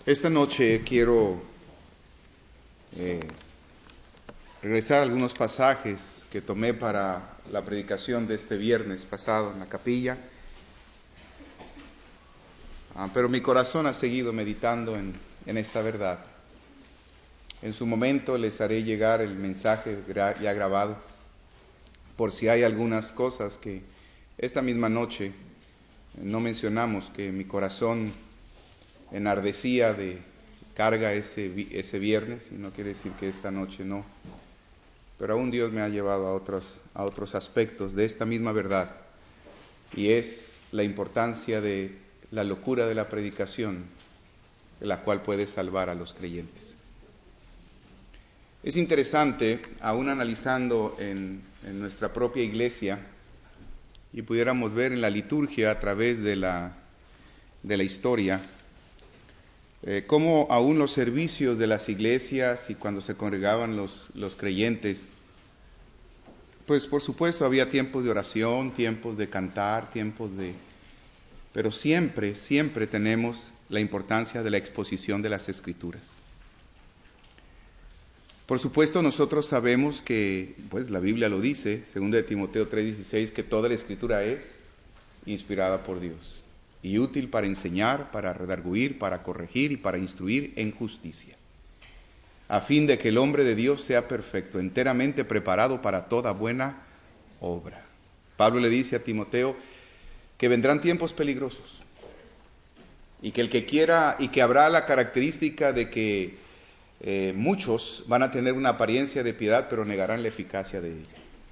Esta noche quiero regresar a algunos pasajes que tomé para la predicación de este viernes pasado en la capilla, pero mi corazón ha seguido meditando en esta verdad. En su momento les haré llegar el mensaje ya grabado, por si hay algunas cosas que esta misma noche no mencionamos, que mi corazón enardecía de carga ese viernes, y no quiere decir que esta noche no, pero aún Dios me ha llevado a otros aspectos de esta misma verdad, y es la importancia de la locura de la predicación, la cual puede salvar a los creyentes. Es interesante, aún analizando en nuestra propia iglesia, y pudiéramos ver en la liturgia a través de la historia, cómo aún los servicios de las iglesias y cuando se congregaban los creyentes, pues por supuesto había tiempos de oración, tiempos de cantar, pero siempre tenemos la importancia de la exposición de las Escrituras. Por supuesto nosotros sabemos que, pues la Biblia lo dice, 2 de Timoteo 3:16, que toda la Escritura es inspirada por Dios y útil para enseñar, para redarguir, para corregir y para instruir en justicia, a fin de que el hombre de Dios sea perfecto, enteramente preparado para toda buena obra. Pablo le dice a Timoteo que vendrán tiempos peligrosos y que el que quiera, y que habrá la característica de que muchos van a tener una apariencia de piedad, pero negarán la eficacia de ella.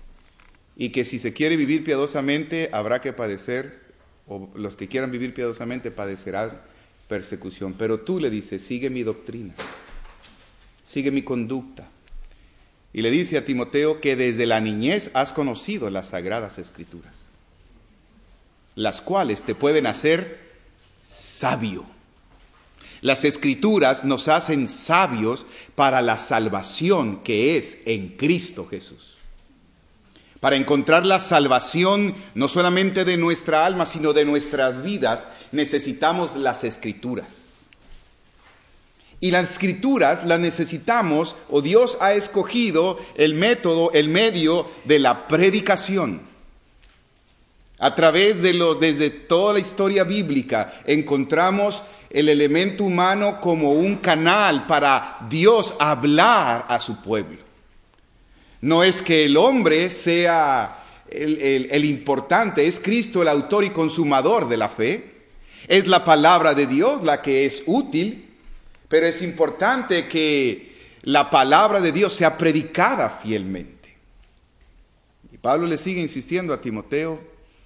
Y que si se quiere vivir piadosamente, habrá que padecer, o los que quieran vivir piadosamente padecerán persecución. Pero tú, le dices, sigue mi doctrina, sigue mi conducta. Y le dice a Timoteo que desde la niñez has conocido las sagradas Escrituras, las cuales te pueden hacer sabio. Las Escrituras nos hacen sabios para la salvación que es en Cristo Jesús. Para encontrar la salvación no solamente de nuestra alma, sino de nuestras vidas, necesitamos las Escrituras. Y las Escrituras las necesitamos, o Dios ha escogido el método, el medio de la predicación. A través desde toda la historia bíblica encontramos el elemento humano como un canal para Dios hablar a su pueblo. No es que el hombre sea el importante, es Cristo el autor y consumador de la fe. Es la palabra de Dios la que es útil, pero es importante que la palabra de Dios sea predicada fielmente. Y Pablo le sigue insistiendo a Timoteo,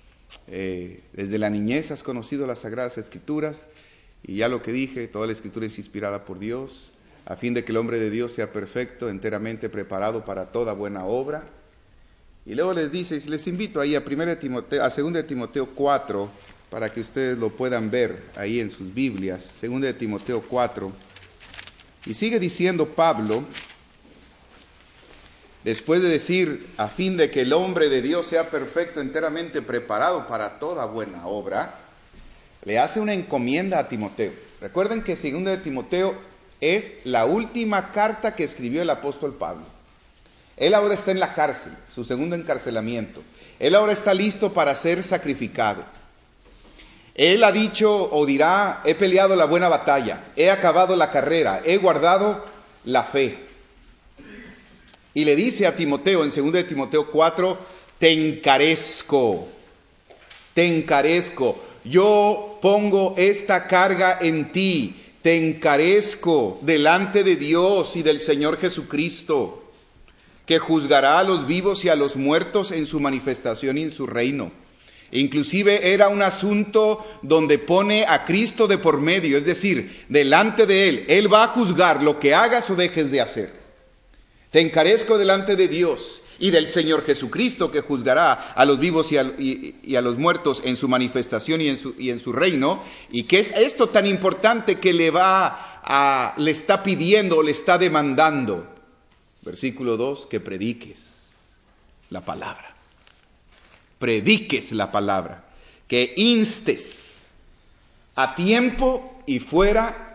desde la niñez has conocido las Sagradas Escrituras, y ya lo que dije, toda la Escritura es inspirada por Dios, a fin de que el hombre de Dios sea perfecto, enteramente preparado para toda buena obra. Y luego les dice, y les invito ahí a 2 de Timoteo 4, para que ustedes lo puedan ver ahí en sus Biblias, 2 de Timoteo 4, y sigue diciendo Pablo, después de decir, a fin de que el hombre de Dios sea perfecto, enteramente preparado para toda buena obra, le hace una encomienda a Timoteo. Recuerden que 2 de Timoteo es la última carta que escribió el apóstol Pablo. Él ahora está en la cárcel, su segundo encarcelamiento. Él ahora está listo para ser sacrificado. Él ha dicho o dirá, he peleado la buena batalla, he acabado la carrera, he guardado la fe. Y le dice a Timoteo en 2 de Timoteo 4, te encarezco, yo pongo esta carga en ti, te encarezco delante de Dios y del Señor Jesucristo, que juzgará a los vivos y a los muertos en su manifestación y en su reino. Inclusive era un asunto donde pone a Cristo de por medio, es decir, delante de Él va a juzgar lo que hagas o dejes de hacer. Te encarezco delante de Dios y del Señor Jesucristo, que juzgará a los vivos y a los muertos en su manifestación y en su reino. ¿Y qué es esto tan importante que le está pidiendo, le está demandando? Versículo 2, que prediques la palabra. Prediques la palabra, que instes a tiempo y fuera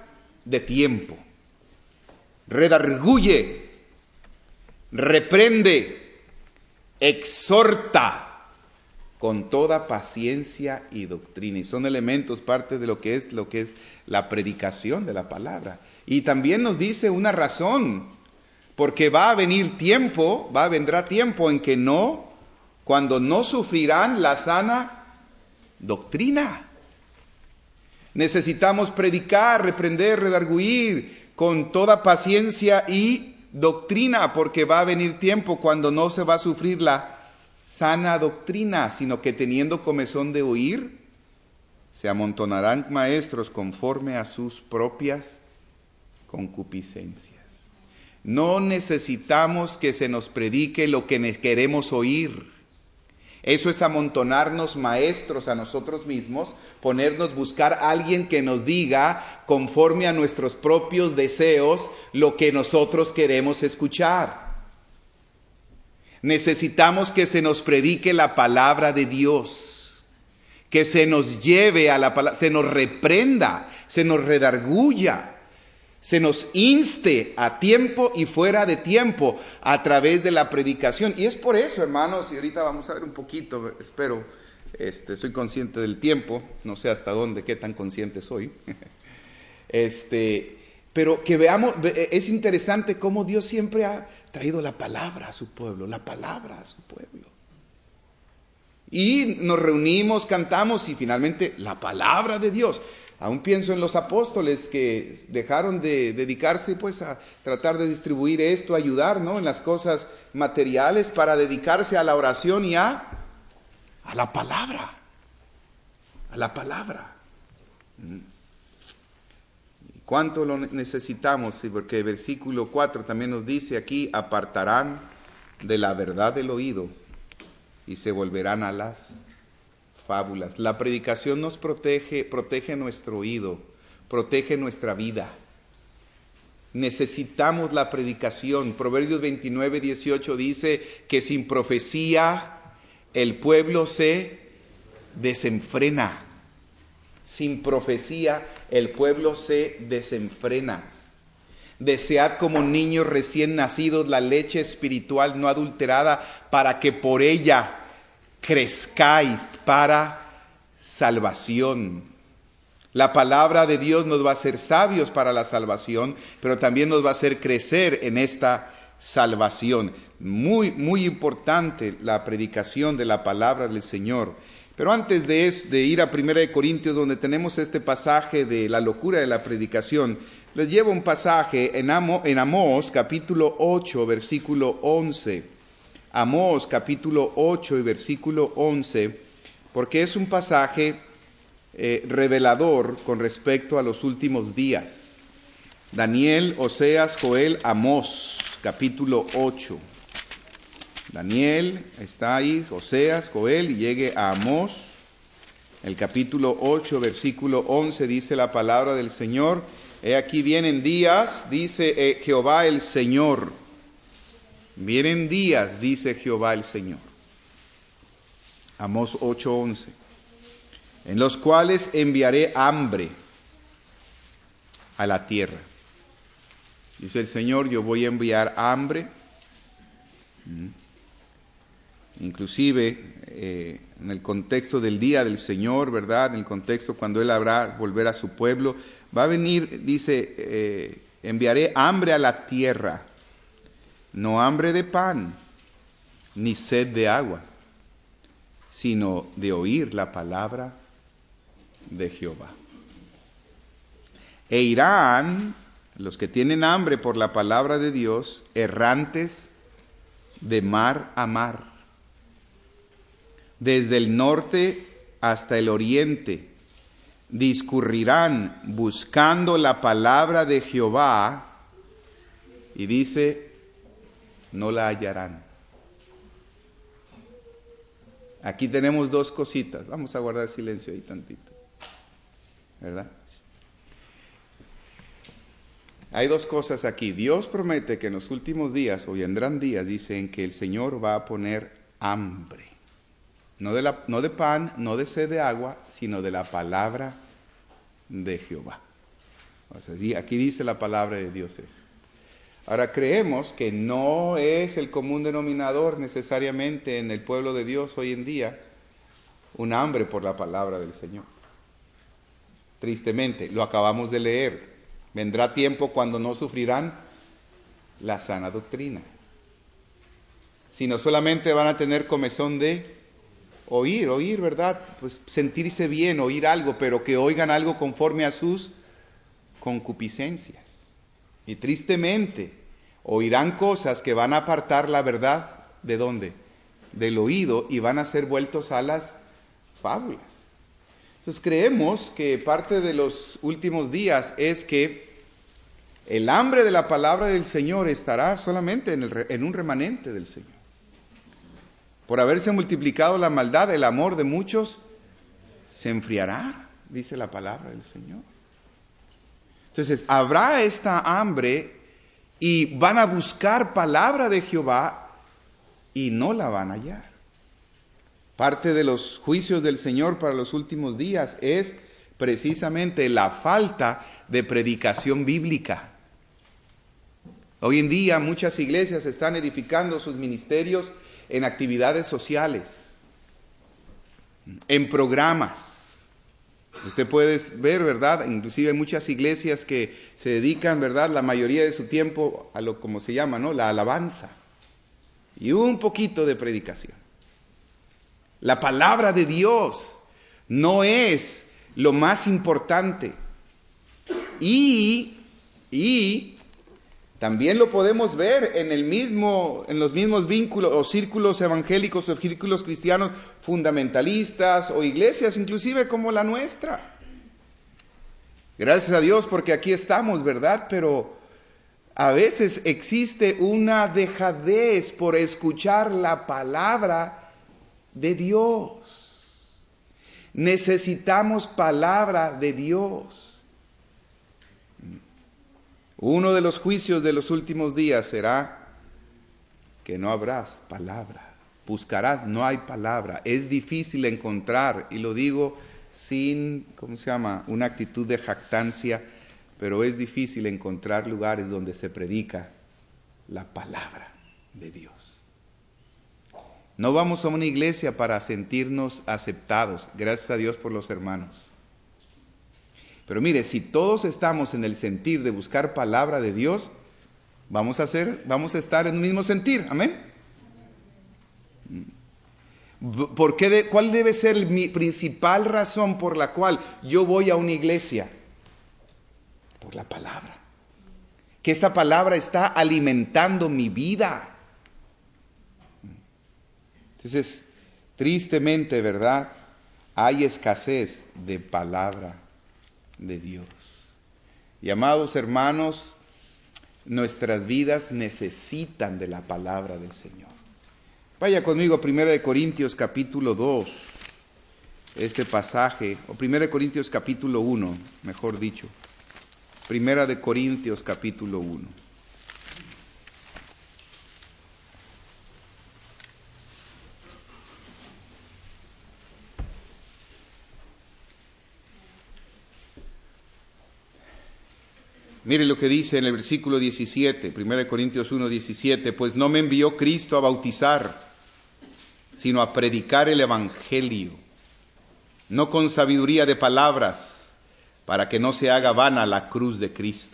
de tiempo. Redarguye, reprende, exhorta con toda paciencia y doctrina. Y son elementos, parte de lo que es la predicación de la palabra. Y también nos dice una razón, porque vendrá tiempo en que cuando no sufrirán la sana doctrina. Necesitamos predicar, reprender, redarguir con toda paciencia y doctrina, porque va a venir tiempo cuando no se va a sufrir la sana doctrina, sino que teniendo comezón de oír, se amontonarán maestros conforme a sus propias concupiscencias. No necesitamos que se nos predique lo que queremos oír. Eso es amontonarnos maestros a nosotros mismos, buscar a alguien que nos diga, conforme a nuestros propios deseos, lo que nosotros queremos escuchar. Necesitamos que se nos predique la palabra de Dios, que se nos lleve a la palabra, se nos reprenda, se nos redarguya, se nos inste a tiempo y fuera de tiempo a través de la predicación. Y es por eso, hermanos, y ahorita vamos a ver un poquito, espero, soy consciente del tiempo, no sé hasta dónde, qué tan consciente soy. Pero que veamos, es interesante cómo Dios siempre ha traído la palabra a su pueblo, Y nos reunimos, cantamos y finalmente la palabra de Dios. Aún pienso en los apóstoles que dejaron de dedicarse pues a tratar de distribuir esto, ayudar, ¿no?, en las cosas materiales, para dedicarse a la oración y a la palabra. A la palabra. ¿Cuánto lo necesitamos? Sí, porque el versículo 4 también nos dice aquí, apartarán de la verdad del oído y se volverán a las fábulas. La predicación nos protege nuestro oído, protege nuestra vida. Necesitamos la predicación. Proverbios 29:18 dice que sin profecía el pueblo se desenfrena. Sin profecía el pueblo se desenfrena. Desead como niños recién nacidos la leche espiritual no adulterada, para que por ella crezcáis para salvación. La palabra de Dios nos va a hacer sabios para la salvación, pero también nos va a hacer crecer en esta salvación. Muy, muy importante la predicación de la palabra del Señor. Pero antes de ir a 1 Corintios, donde tenemos este pasaje de la locura de la predicación, les llevo un pasaje en Amós, capítulo 8, versículo 11. Amós, capítulo 8 y versículo 11, porque es un pasaje revelador con respecto a los últimos días. Daniel, Oseas, Joel, Amós, capítulo 8. Daniel está ahí, Oseas, Joel, y llegue a Amós, el capítulo 8, versículo 11, dice la palabra del Señor. He aquí vienen días, dice Jehová el Señor. Vienen días, dice Jehová el Señor. Amós 8:11. En los cuales enviaré hambre a la tierra. Dice el Señor, yo voy a enviar hambre. Inclusive en el contexto del día del Señor, ¿verdad? En el contexto cuando Él habrá volver a su pueblo. Va a venir, dice, enviaré hambre a la tierra. No hambre de pan, ni sed de agua, sino de oír la palabra de Jehová. E irán los que tienen hambre por la palabra de Dios, errantes de mar a mar, desde el norte hasta el oriente, discurrirán buscando la palabra de Jehová, y dice, no la hallarán. Aquí tenemos dos cositas. Vamos a guardar silencio ahí tantito, ¿verdad? Hay dos cosas aquí. Dios promete que en los últimos días, o vendrán días, dicen que el Señor va a poner hambre. No de pan, no de sed de agua, sino de la palabra de Jehová. O sea, aquí dice la palabra de Dios es. Ahora creemos que no es el común denominador necesariamente en el pueblo de Dios hoy en día un hambre por la palabra del Señor. Tristemente, lo acabamos de leer. Vendrá tiempo cuando no sufrirán la sana doctrina, sino solamente van a tener comezón de oír, ¿verdad? Pues sentirse bien, oír algo, pero que oigan algo conforme a sus concupiscencias. Y tristemente, oirán cosas que van a apartar la verdad, ¿de dónde? Del oído, y van a ser vueltos a las fábulas. Entonces creemos que parte de los últimos días es que el hambre de la palabra del Señor estará solamente en un remanente del Señor. Por haberse multiplicado la maldad, el amor de muchos se enfriará, dice la palabra del Señor. Entonces, habrá esta hambre y van a buscar palabra de Jehová y no la van a hallar. Parte de los juicios del Señor para los últimos días es precisamente la falta de predicación bíblica. Hoy en día muchas iglesias están edificando sus ministerios en actividades sociales, en programas. Usted puede ver, ¿verdad? Inclusive hay muchas iglesias que se dedican, ¿verdad?, la mayoría de su tiempo a lo como se llama, ¿no?, la alabanza y un poquito de predicación. La palabra de Dios no es lo más importante. Y también lo podemos ver en los mismos vínculos o círculos evangélicos o círculos cristianos fundamentalistas o iglesias inclusive como la nuestra. Gracias a Dios porque aquí estamos, ¿verdad? Pero a veces existe una dejadez por escuchar la palabra de Dios. Necesitamos palabra de Dios. Uno de los juicios de los últimos días será que no habrás palabra. Buscarás, no hay palabra. Es difícil encontrar, y lo digo sin, una actitud de jactancia, pero es difícil encontrar lugares donde se predica la palabra de Dios. No vamos a una iglesia para sentirnos aceptados. Gracias a Dios por los hermanos. Pero mire, si todos estamos en el sentir de buscar palabra de Dios, vamos a estar en el mismo sentir. Amén. ¿Cuál debe ser mi principal razón por la cual yo voy a una iglesia? Por la palabra. Que esa palabra está alimentando mi vida. Entonces, tristemente, ¿verdad?, hay escasez de palabra de Dios. Y amados hermanos, nuestras vidas necesitan de la palabra del Señor. Vaya conmigo a 1 Corintios capítulo 2, este pasaje, o 1 Corintios capítulo 1, mejor dicho. 1 Corintios capítulo 1. Mire lo que dice en el versículo 17, 1 Corintios 1, 17, pues no me envió Cristo a bautizar, sino a predicar el evangelio, no con sabiduría de palabras, para que no se haga vana la cruz de Cristo.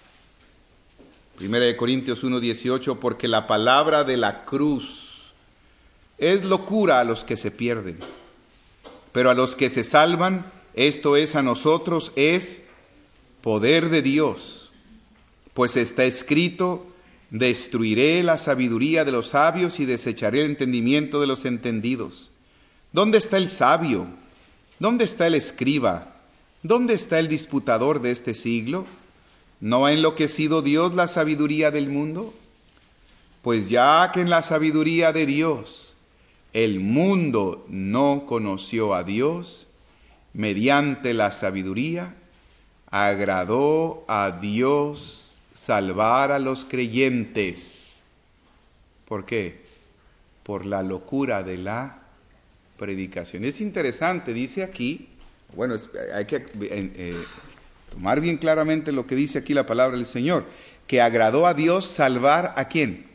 1 Corintios 1, 18, porque la palabra de la cruz es locura a los que se pierden, pero a los que se salvan, esto es a nosotros, es poder de Dios. Pues está escrito, destruiré la sabiduría de los sabios y desecharé el entendimiento de los entendidos. ¿Dónde está el sabio? ¿Dónde está el escriba? ¿Dónde está el disputador de este siglo? ¿No ha enloquecido Dios la sabiduría del mundo? Pues ya que en la sabiduría de Dios el mundo no conoció a Dios, mediante la sabiduría agradó a Dios salvar a los creyentes. ¿Por qué? Por la locura de la predicación. Es interesante, dice aquí, bueno, hay que tomar bien claramente lo que dice aquí la palabra del Señor, que agradó a Dios salvar ¿a quién?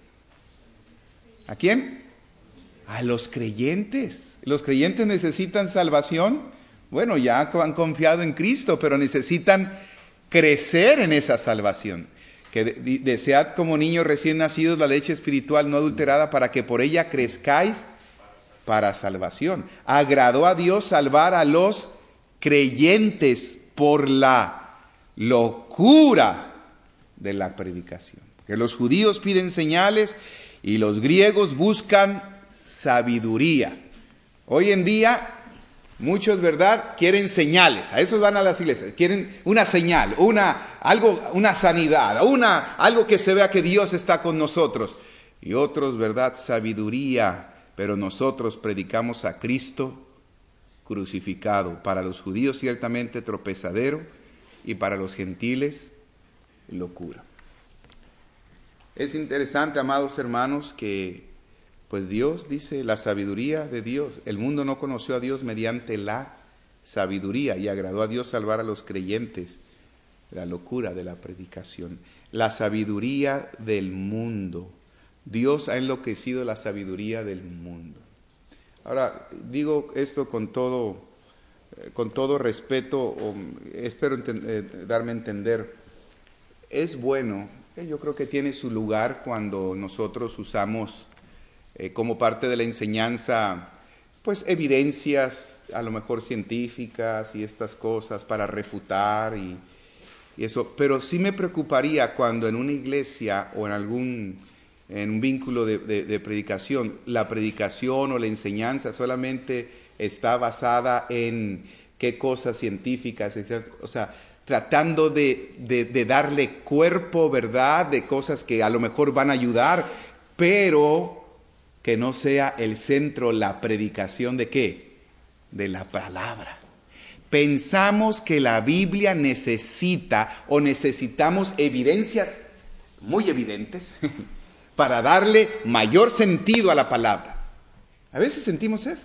¿A quién? A los creyentes. ¿Los creyentes necesitan salvación? Bueno, ya han confiado en Cristo, pero necesitan crecer en esa salvación. Que desead como niños recién nacidos la leche espiritual no adulterada para que por ella crezcáis para salvación. Agradó a Dios salvar a los creyentes por la locura de la predicación. Que los judíos piden señales y los griegos buscan sabiduría. Hoy en día muchos, ¿verdad?, quieren señales. A esos van a las iglesias. Quieren una señal, una sanidad, algo que se vea que Dios está con nosotros. Y otros, ¿verdad?, sabiduría. Pero nosotros predicamos a Cristo crucificado. Para los judíos ciertamente tropezadero y para los gentiles locura. Es interesante, amados hermanos, que pues Dios dice la sabiduría de Dios. El mundo no conoció a Dios mediante la sabiduría y agradó a Dios salvar a los creyentes. La locura de la predicación. La sabiduría del mundo. Dios ha enloquecido la sabiduría del mundo. Ahora, digo esto con todo respeto, espero darme a entender. Es bueno, yo creo que tiene su lugar cuando nosotros usamos como parte de la enseñanza, pues evidencias a lo mejor científicas y estas cosas para refutar y eso. Pero sí me preocuparía cuando en una iglesia o en un vínculo de predicación, la predicación o la enseñanza solamente está basada en qué cosas científicas, o sea, tratando de darle cuerpo, ¿verdad?, de cosas que a lo mejor van a ayudar, pero que no sea el centro la predicación ¿de qué? De la palabra. Pensamos que la Biblia necesitamos evidencias muy evidentes para darle mayor sentido a la palabra. A veces sentimos eso.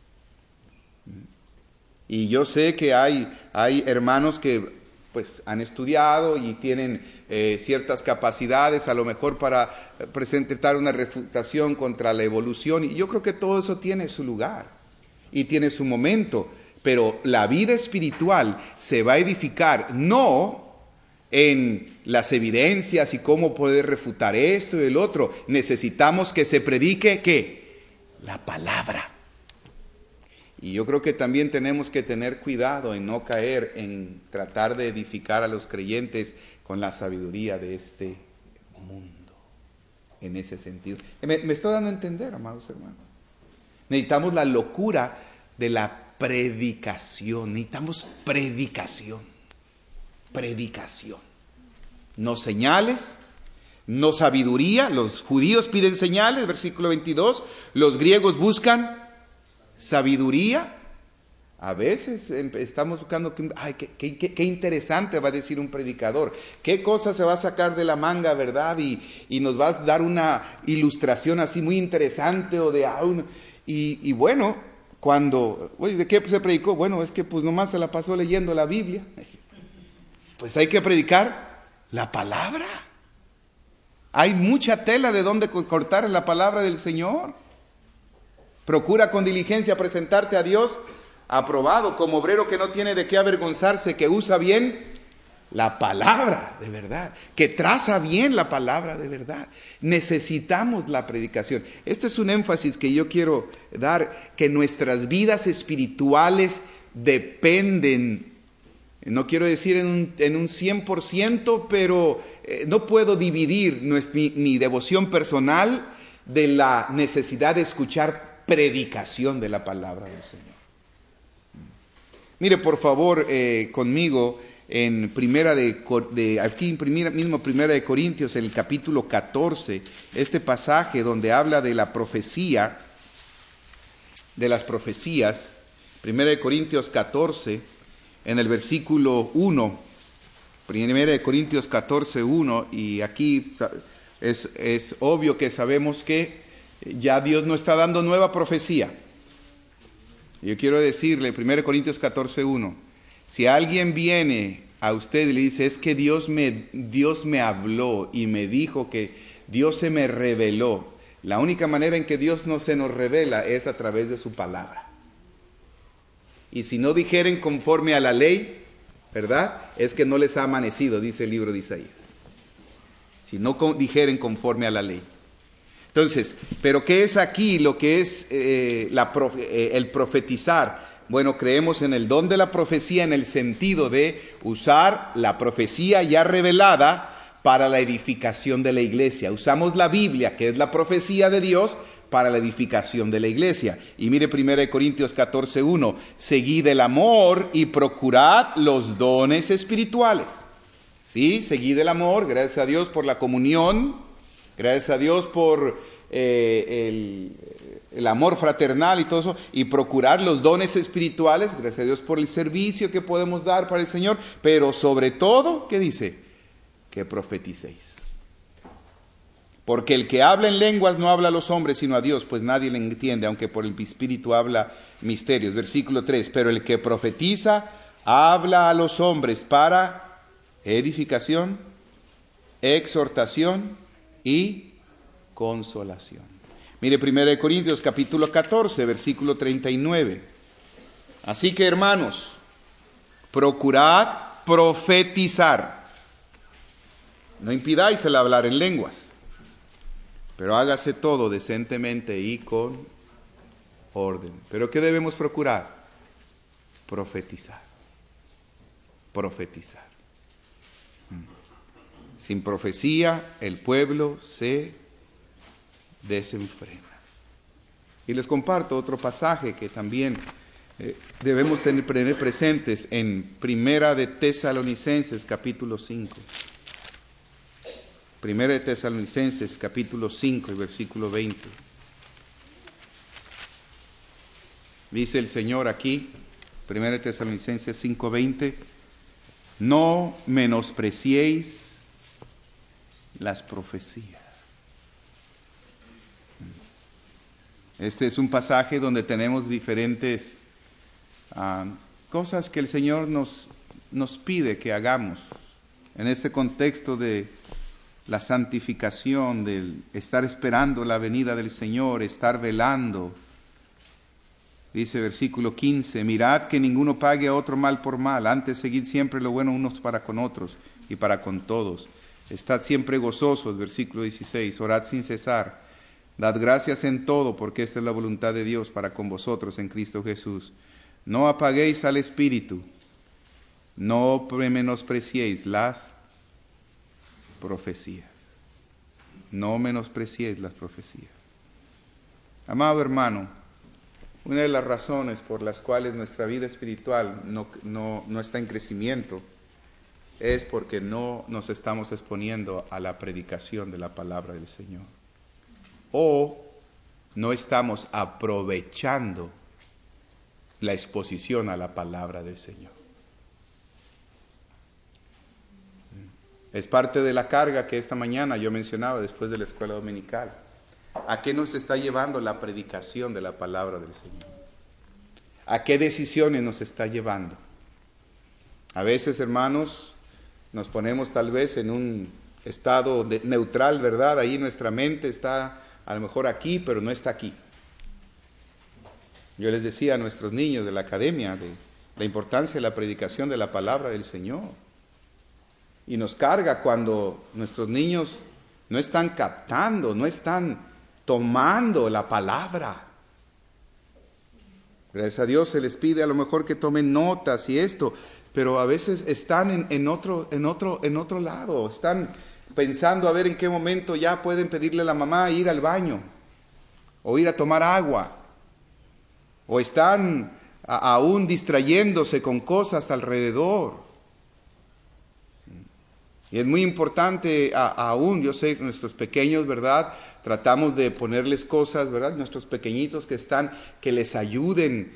Y yo sé que hay hermanos que pues han estudiado y tienen ciertas capacidades, a lo mejor para presentar una refutación contra la evolución, y yo creo que todo eso tiene su lugar y tiene su momento, pero la vida espiritual se va a edificar no en las evidencias y cómo poder refutar esto y el otro. Necesitamos que se predique ¿qué? La palabra. Y yo creo que también tenemos que tener cuidado en no caer en tratar de edificar a los creyentes con la sabiduría de este mundo, en ese sentido. Me estoy dando a entender, amados hermanos. Necesitamos la locura de la predicación. Necesitamos predicación. No señales, no sabiduría. Los judíos piden señales, versículo 22. Los griegos buscan sabiduría. A veces estamos buscando, qué interesante va a decir un predicador, qué cosa se va a sacar de la manga, ¿verdad? Y nos va a dar una ilustración así muy interesante y bueno, cuando, oye, ¿de qué se predicó? Bueno, es que pues nomás se la pasó leyendo la Biblia. Pues hay que predicar la palabra. Hay mucha tela de donde cortar en la palabra del Señor. Procura con diligencia presentarte a Dios aprobado como obrero que no tiene de qué avergonzarse, que usa bien la palabra de verdad, que traza bien la palabra de verdad. Necesitamos la predicación. Este es un énfasis que yo quiero dar, que nuestras vidas espirituales dependen, no quiero decir en un 100%, pero no puedo dividir mi devoción personal de la necesidad de escuchar predicación de la palabra del Señor. Mire, por favor, conmigo en Primera de Corintios, en el capítulo 14, este pasaje donde habla de la profecía, de las profecías. Primera de Corintios 14, en el versículo 1. Primera de Corintios 14, 1, y aquí es obvio que sabemos que ya Dios no está dando nueva profecía. Yo quiero decirle, 1 Corintios 14:1, si alguien viene a usted y le dice, es que Dios me habló y me dijo que Dios se me reveló. La única manera en que Dios no se nos revela es a través de su palabra. Y si no dijeren conforme a la ley, ¿verdad? Es que no les ha amanecido, dice el libro de Isaías. Si no dijeren conforme a la ley. Entonces, ¿pero qué es aquí lo que es el profetizar? Bueno, creemos en el don de la profecía en el sentido de usar la profecía ya revelada para la edificación de la iglesia. Usamos la Biblia, que es la profecía de Dios, para la edificación de la iglesia. Y mire 1 Corintios 14:1, seguid el amor y procurad los dones espirituales. Sí, seguid el amor, gracias a Dios por la comunión, gracias a Dios por el amor fraternal y todo eso, y procurar los dones espirituales, gracias a Dios por el servicio que podemos dar para el Señor, pero sobre todo, ¿qué dice? Que profeticéis. Porque el que habla en lenguas no habla a los hombres sino a Dios, pues nadie le entiende, aunque por el Espíritu habla misterios. Versículo 3, pero el que profetiza habla a los hombres para edificación, exhortación y consolación. Mire 1 Corintios capítulo 14, versículo 39. Así que, hermanos, procurad profetizar. No impidáis el hablar en lenguas, pero hágase todo decentemente y con orden. ¿Pero qué debemos procurar? Profetizar. Profetizar. Sin profecía el pueblo se desenfrena. Y les comparto otro pasaje que también debemos tener presentes en Primera de Tesalonicenses capítulo 5. Primera de Tesalonicenses capítulo 5 y versículo 20. Dice el Señor aquí, Primera de Tesalonicenses 5:20, no menospreciéis las profecías. Este es un pasaje donde tenemos diferentes cosas que el Señor nos pide que hagamos en este contexto de la santificación, del estar esperando la venida del Señor, estar velando. Dice versículo 15, mirad que ninguno pague a otro mal por mal, antes seguid siempre lo bueno unos para con otros y para con todos. Estad siempre gozosos, versículo 16, orad sin cesar. Dad gracias en todo, porque esta es la voluntad de Dios para con vosotros en Cristo Jesús. No apaguéis al Espíritu, no menospreciéis las profecías. No menospreciéis las profecías. Amado hermano, una de las razones por las cuales nuestra vida espiritual no está en crecimiento es porque no nos estamos exponiendo a la predicación de la palabra del Señor. O no estamos aprovechando la exposición a la palabra del Señor. Es parte de la carga que esta mañana yo mencionaba después de la escuela dominical. ¿A qué nos está llevando la predicación de la palabra del Señor? ¿A qué decisiones nos está llevando? A veces, hermanos, nos ponemos tal vez en un estado neutral, ¿verdad? Ahí nuestra mente está a lo mejor aquí, pero no está aquí. Yo les decía a nuestros niños de la academia de la importancia de la predicación de la palabra del Señor. Y nos carga cuando nuestros niños no están captando, no están tomando la palabra. Gracias a Dios se les pide a lo mejor que tomen notas y esto, pero a veces están en otro lado, están pensando a ver en qué momento ya pueden pedirle a la mamá ir al baño, o ir a tomar agua, o están aún distrayéndose con cosas alrededor. Y es muy importante aún, yo sé que nuestros pequeños, ¿verdad? Tratamos de ponerles cosas, ¿verdad? Nuestros pequeñitos que les ayuden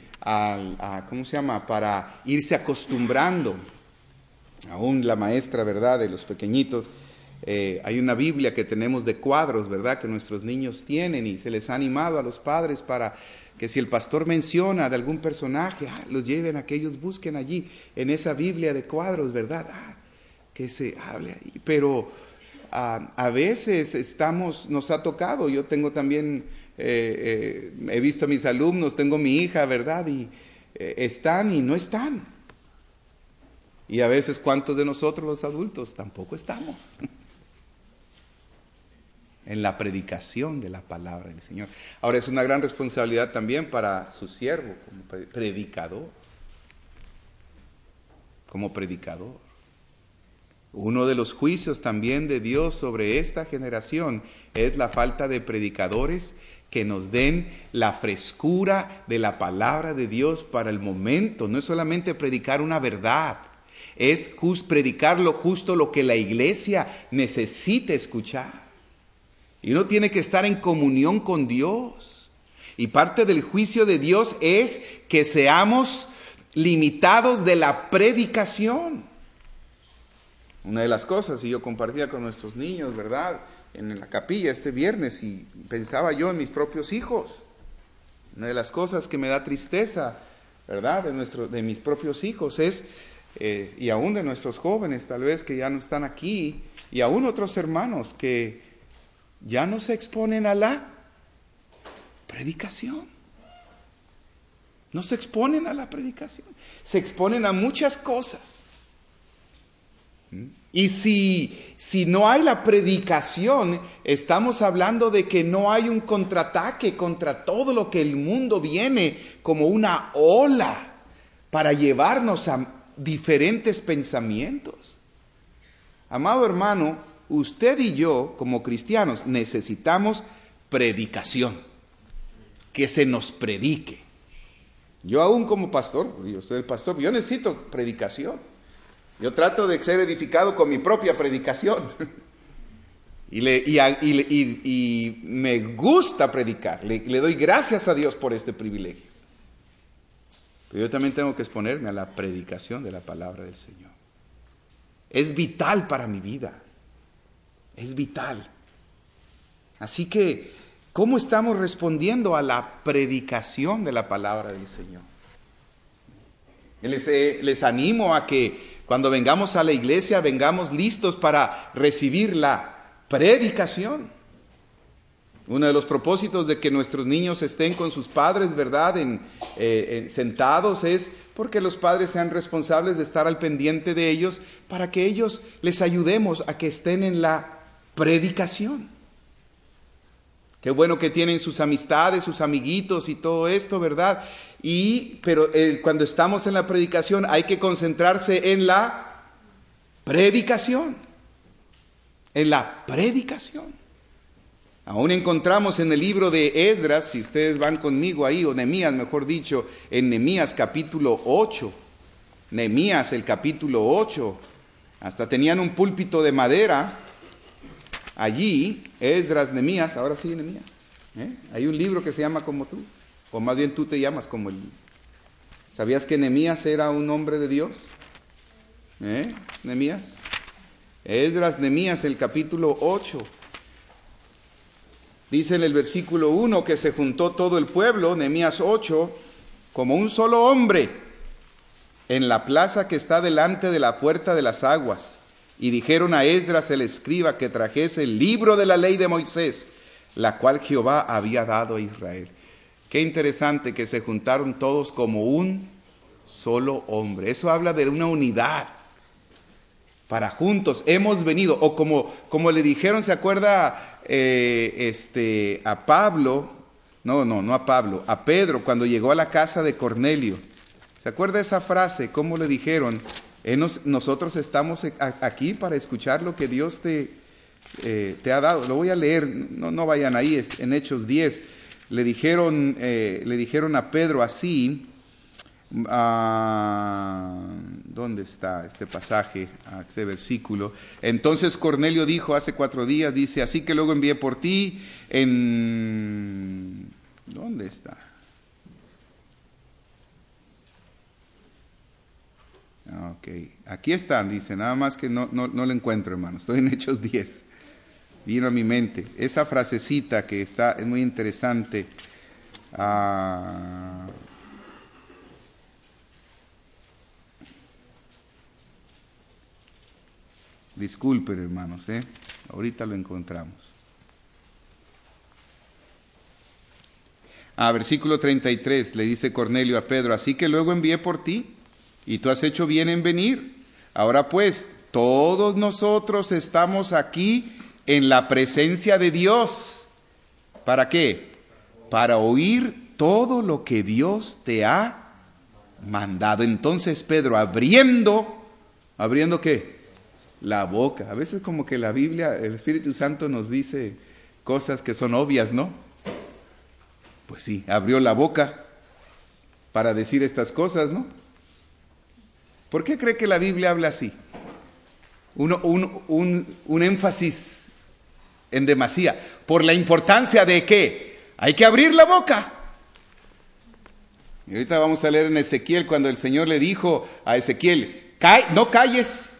para irse acostumbrando. Aún la maestra, ¿verdad? De los pequeñitos Hay una Biblia que tenemos de cuadros, ¿verdad?, que nuestros niños tienen, y se les ha animado a los padres para que si el pastor menciona de algún personaje, los lleven a que ellos busquen allí en esa Biblia de cuadros, ¿verdad? Que se hable ahí. Pero a veces nos ha tocado, yo tengo también, he visto a mis alumnos, tengo mi hija, ¿verdad? Y están y no están. Y a veces, ¿cuántos de nosotros los adultos tampoco estamos en la predicación de la palabra del Señor? Ahora, es una gran responsabilidad también para su siervo como predicador. Como predicador. Uno de los juicios también de Dios sobre esta generación es la falta de predicadores que nos den la frescura de la palabra de Dios para el momento. No es solamente predicar una verdad, es predicar justo lo que la iglesia necesita escuchar. Y uno tiene que estar en comunión con Dios. Y parte del juicio de Dios es que seamos limitados de la predicación. Una de las cosas, y yo compartía con nuestros niños, ¿verdad?, en la capilla este viernes, y pensaba yo en mis propios hijos. Una de las cosas que me da tristeza, ¿verdad?, de mis propios hijos es, y aún de nuestros jóvenes, tal vez, que ya no están aquí, y aún otros hermanos que ya no se exponen a la predicación. No se exponen a la predicación, se exponen a muchas cosas. Y si no hay la predicación, estamos hablando de que no hay un contraataque contra todo lo que el mundo viene como una ola para llevarnos a diferentes pensamientos. Amado hermano, usted y yo como cristianos necesitamos predicación, que se nos predique. Yo aún como pastor, yo soy el pastor, yo necesito predicación. Yo trato de ser edificado con mi propia predicación. Y me gusta predicar. Le doy gracias a Dios por este privilegio. Pero yo también tengo que exponerme a la predicación de la palabra del Señor. Es vital para mi vida. Es vital. Así que, ¿cómo estamos respondiendo a la predicación de la palabra del Señor? Les animo a que cuando vengamos a la iglesia, vengamos listos para recibir la predicación. Uno de los propósitos de que nuestros niños estén con sus padres, ¿verdad?, sentados, es porque los padres sean responsables de estar al pendiente de ellos, para que ellos les ayudemos a que estén en la predicación. Qué bueno que tienen sus amistades, sus amiguitos y todo esto, ¿verdad? Pero cuando estamos en la predicación hay que concentrarse en la predicación. En la predicación. Aún encontramos en el libro de Esdras, si ustedes van conmigo ahí, o Nehemías, mejor dicho, en Nehemías capítulo 8. Nehemías, el capítulo 8. Hasta tenían un púlpito de madera allí, Esdras, Nehemías, ahora sí Nehemías. Hay un libro que se llama como tú. O más bien tú te llamas como él. ¿Sabías que Nehemías era un hombre de Dios? Nehemías. Esdras, Nehemías, el capítulo 8. Dice en el versículo 1 que se juntó todo el pueblo, Nehemías 8, como un solo hombre, en la plaza que está delante de la puerta de las aguas. Y dijeron a Esdras el escriba que trajese el libro de la ley de Moisés, la cual Jehová había dado a Israel. Qué interesante que se juntaron todos como un solo hombre. Eso habla de una unidad. Para juntos hemos venido. O como le dijeron, ¿se acuerda a Pablo? No a Pablo, a Pedro cuando llegó a la casa de Cornelio. ¿Se acuerda esa frase? ¿Cómo le dijeron? Nosotros estamos aquí para escuchar lo que Dios te ha dado. Lo voy a leer, no vayan ahí, es en Hechos 10. Le dijeron a Pedro así, ¿dónde está este pasaje, este versículo? Entonces Cornelio dijo hace 4 días, dice, así que luego envié por ti ¿dónde está? Ok, aquí están, dice, nada más que no lo encuentro, hermano. Estoy en Hechos 10. Vino a mi mente esa frasecita que es muy interesante. Disculpen, hermanos, ahorita lo encontramos. Versículo 33, le dice Cornelio a Pedro: así que luego envié por ti, y tú has hecho bien en venir. Ahora pues, todos nosotros estamos aquí en la presencia de Dios. ¿Para qué? Para oír todo lo que Dios te ha mandado. Entonces Pedro, ¿abriendo qué? La boca. A veces como que la Biblia, el Espíritu Santo nos dice cosas que son obvias, ¿no? Pues sí, abrió la boca para decir estas cosas, ¿no? ¿Por qué cree que la Biblia habla así? Un énfasis en demasía. Por la importancia de que hay que abrir la boca. Y ahorita vamos a leer en Ezequiel cuando el Señor le dijo a Ezequiel: no calles.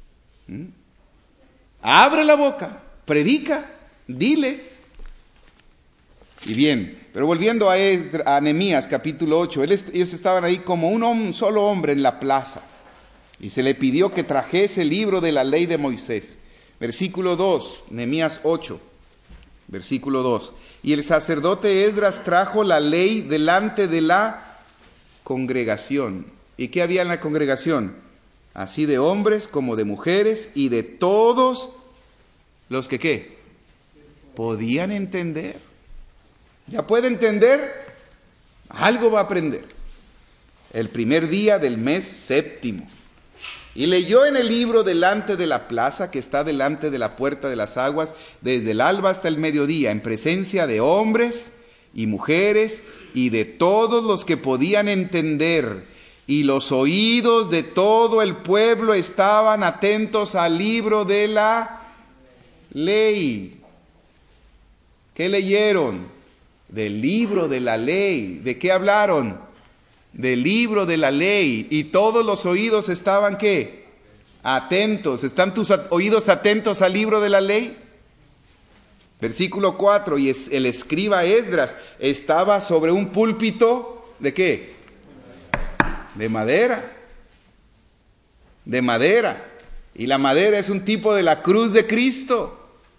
Abre la boca, predica, diles. Y bien, pero volviendo a Nehemías capítulo 8, ellos estaban ahí como un solo hombre en la plaza. Y se le pidió que trajese el libro de la ley de Moisés. Versículo 2, Nehemías 8, versículo 2. Y el sacerdote Esdras trajo la ley delante de la congregación. ¿Y qué había en la congregación? Así de hombres como de mujeres y de todos los que ¿qué? Podían entender. ¿Ya puede entender? Algo va a aprender. El primer día del mes séptimo. Y leyó en el libro delante de la plaza que está delante de la puerta de las aguas, desde el alba hasta el mediodía, en presencia de hombres y mujeres y de todos los que podían entender. Y los oídos de todo el pueblo estaban atentos al libro de la ley. ¿Qué leyeron? Del libro de la ley. ¿De qué hablaron? Del libro de la ley. Y todos los oídos estaban ¿qué? Atentos. ¿Están tus oídos atentos al libro de la ley? Versículo 4. Y el escriba Esdras estaba sobre un púlpito ¿de qué? De madera. De madera. Y la madera es un tipo de la cruz de Cristo.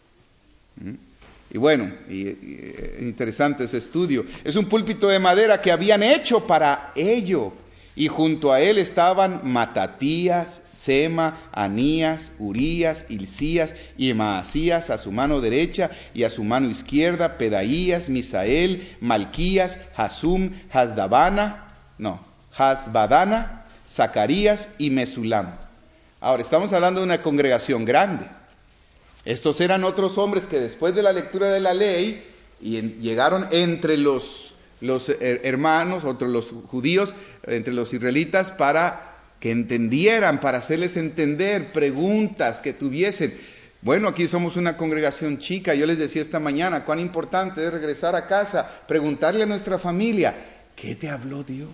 Y bueno, interesante ese estudio. Es un púlpito de madera que habían hecho para ello. Y junto a él estaban Matatías, Sema, Anías, Urías, Hilcías y Maasías a su mano derecha, y a su mano izquierda Pedaías, Misael, Malquías, Hasum, Hasbadana, Zacarías y Mesulam. Ahora, estamos hablando de una congregación grande. Estos eran otros hombres que después de la lectura de la ley llegaron entre los hermanos, entre los judíos, entre los israelitas, para que entendieran, para hacerles entender preguntas que tuviesen. Bueno, aquí somos una congregación chica. Yo les decía esta mañana cuán importante es regresar a casa, preguntarle a nuestra familia: ¿qué te habló Dios?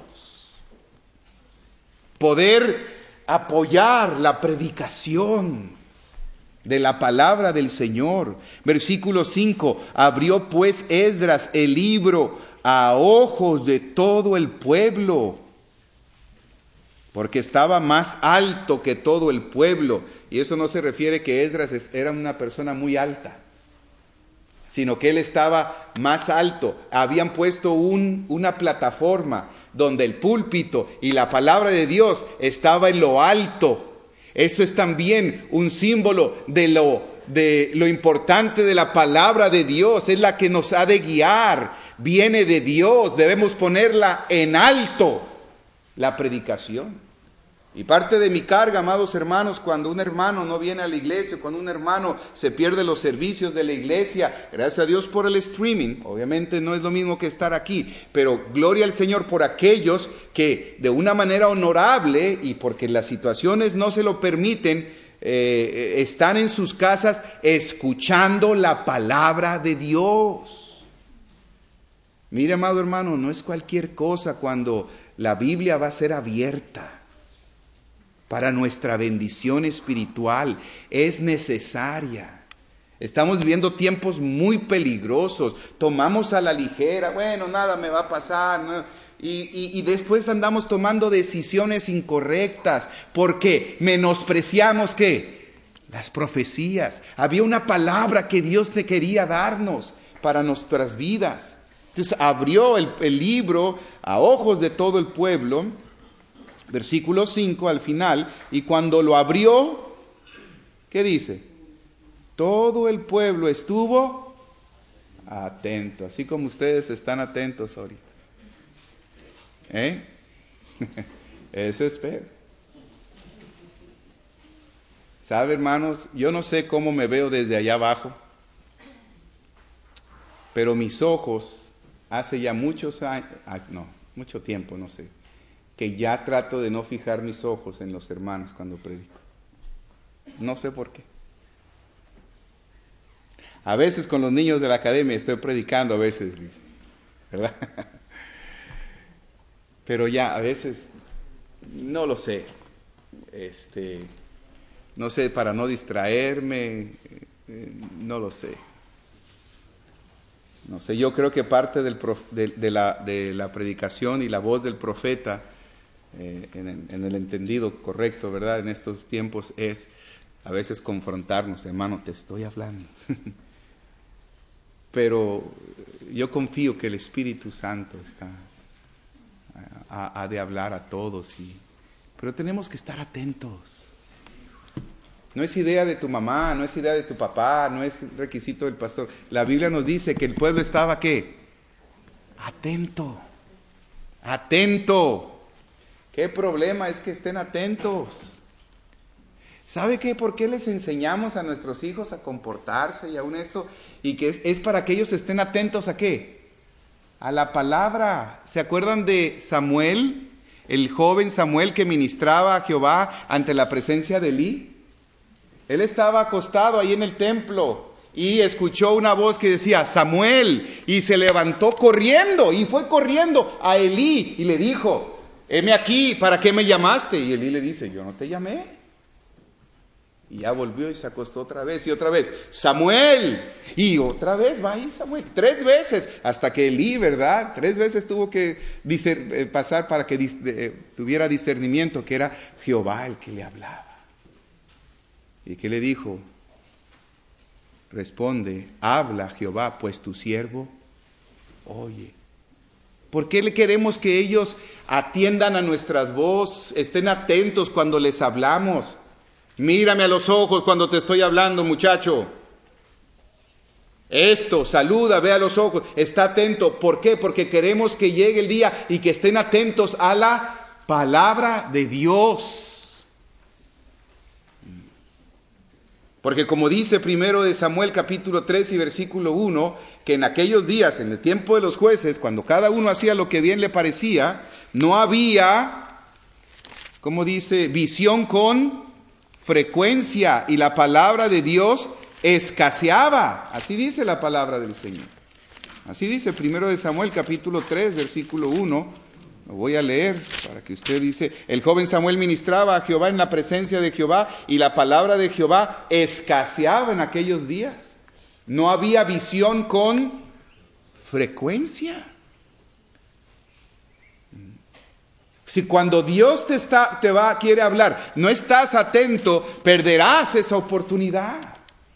Poder apoyar la predicación de la palabra del Señor. Versículo 5. Abrió pues Esdras el libro a ojos de todo el pueblo, porque estaba más alto que todo el pueblo. Y eso no se refiere que Esdras era una persona muy alta, sino que él estaba más alto. Habían puesto una plataforma donde el púlpito y la palabra de Dios estaba en lo alto. Eso es también un símbolo de lo importante de la palabra de Dios. Es la que nos ha de guiar. Viene de Dios. Debemos ponerla en alto, la predicación. Y parte de mi carga, amados hermanos, cuando un hermano no viene a la iglesia, cuando un hermano se pierde los servicios de la iglesia, gracias a Dios por el streaming, obviamente no es lo mismo que estar aquí, pero gloria al Señor por aquellos que de una manera honorable y porque las situaciones no se lo permiten, están en sus casas escuchando la palabra de Dios. Mire, amado hermano, no es cualquier cosa cuando la Biblia va a ser abierta. para nuestra bendición espiritual. Es necesaria. Estamos viviendo tiempos muy peligrosos. Tomamos a la ligera, bueno, nada me va a pasar, ¿no? Y después andamos tomando decisiones incorrectas. ¿Por qué? Menospreciamos, ¿qué? Las profecías. Había una palabra que Dios te quería darnos para nuestras vidas. Entonces abrió el libro a ojos de todo el pueblo, versículo 5 al final, y cuando lo abrió, ¿qué dice? Todo el pueblo estuvo atento, así como ustedes están atentos ahorita. Eso espero. ¿Sabe, hermanos? Yo no sé cómo me veo desde allá abajo, pero mis ojos, hace ya muchos años, mucho tiempo, no sé, que ya trato de no fijar mis ojos en los hermanos cuando predico. No sé por qué. A veces con los niños de la academia estoy predicando, a veces, ¿verdad? Pero ya, a veces, no lo sé. No sé, para no distraerme, no lo sé. No sé, yo creo que parte de la predicación y la voz del profeta, en el entendido correcto, ¿verdad? En estos tiempos es a veces confrontarnos, hermano, te estoy hablando. Pero yo confío que el Espíritu Santo ha de hablar a todos, pero tenemos que estar atentos. No es idea de tu mamá, no es idea de tu papá, no es requisito del pastor. La Biblia nos dice que el pueblo estaba, ¿qué? Atento. Atento. ¿Qué problema es que estén atentos? ¿Sabe qué? ¿Por qué les enseñamos a nuestros hijos a comportarse y aún esto? Y que es para que ellos estén atentos ¿a qué? A la palabra. ¿Se acuerdan de Samuel? El joven Samuel que ministraba a Jehová ante la presencia de Elí. Él estaba acostado ahí en el templo y escuchó una voz que decía, Samuel, y se levantó corriendo, y fue corriendo a Elí y le dijo, heme aquí, ¿para qué me llamaste? Y Elí le dice, yo no te llamé. Y ya volvió y se acostó otra vez, Samuel, y otra vez va ahí Samuel, 3 veces, hasta que Elí, ¿verdad? 3 veces tuvo que pasar para que tuviera discernimiento, que era Jehová el que le hablaba. ¿Y qué le dijo? Responde, habla Jehová, pues tu siervo oye. ¿Por qué le queremos que ellos atiendan a nuestras voces, estén atentos cuando les hablamos? Mírame a los ojos cuando te estoy hablando, muchacho. Esto, saluda, ve a los ojos, está atento. ¿Por qué? Porque queremos que llegue el día y que estén atentos a la palabra de Dios. Porque como dice primero de Samuel capítulo 3 y versículo 1, que en aquellos días, en el tiempo de los jueces, cuando cada uno hacía lo que bien le parecía, no había, como dice, visión con frecuencia y la palabra de Dios escaseaba. Así dice la palabra del Señor. Así dice primero de Samuel capítulo 3 versículo 1. Lo voy a leer para que usted dice, el joven Samuel ministraba a Jehová en la presencia de Jehová y la palabra de Jehová escaseaba en aquellos días. No había visión con frecuencia. Si cuando Dios quiere hablar, no estás atento, perderás esa oportunidad.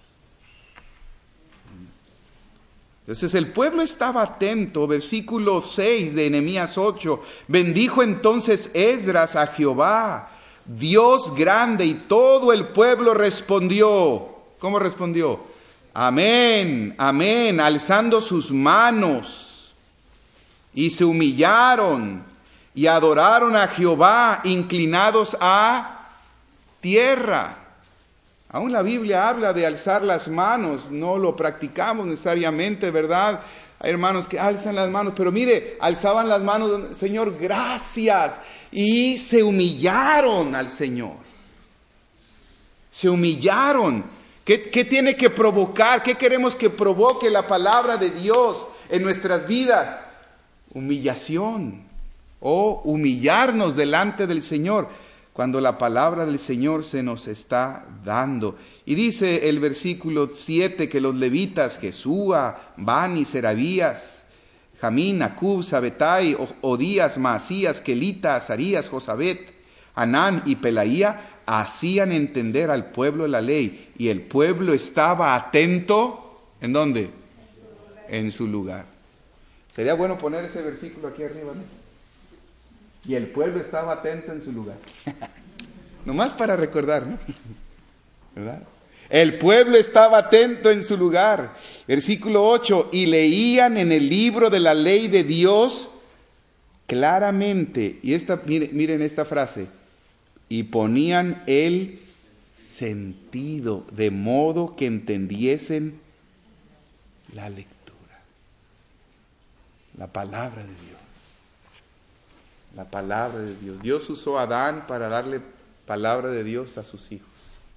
Entonces el pueblo estaba atento, versículo 6 de Nehemías 8, bendijo entonces Esdras a Jehová, Dios grande, y todo el pueblo respondió. ¿Cómo respondió? Amén, amén, alzando sus manos, y se humillaron y adoraron a Jehová, inclinados a tierra. Aún la Biblia habla de alzar las manos, no lo practicamos necesariamente, ¿verdad? Hay hermanos que alzan las manos, pero mire, alzaban las manos, Señor, gracias, y se humillaron al Señor. Se humillaron. ¿Qué tiene que provocar? ¿Qué queremos que provoque la palabra de Dios en nuestras vidas? Humillación o humillarnos delante del Señor. cuando la palabra del Señor se nos está dando. Y dice el versículo 7 que los levitas, Jesúa, Bani, Serabías, Jamín, Acub, Sabetai, Odías, Maasías, Kelita, Azarías, Josabet, Anán y Pelaía hacían entender al pueblo la ley. Y el pueblo estaba atento, ¿en dónde? En su lugar. Sería bueno poner ese versículo aquí arriba, ¿no? Y el pueblo estaba atento en su lugar. Nomás para recordar, ¿no? ¿Verdad? El pueblo estaba atento en su lugar. Versículo 8, y leían en el libro de la ley de Dios claramente. Y miren esta frase. Y ponían el sentido, de modo que entendiesen la lectura. La palabra de Dios. La palabra de Dios. Dios usó a Adán para darle palabra de Dios a sus hijos.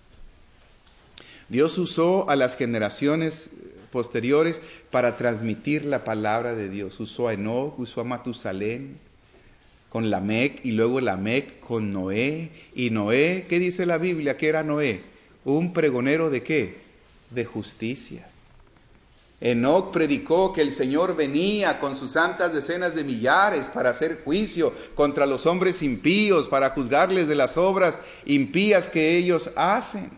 Dios usó a las generaciones posteriores para transmitir la palabra de Dios. Usó a Enoc, usó a Matusalén con Lamec, y luego Lamec con Noé. Y Noé, ¿qué dice la Biblia? ¿Qué era Noé? Un pregonero ¿de qué? De justicia. Enoc predicó que el Señor venía con sus santas decenas de millares para hacer juicio contra los hombres impíos, para juzgarles de las obras impías que ellos hacen.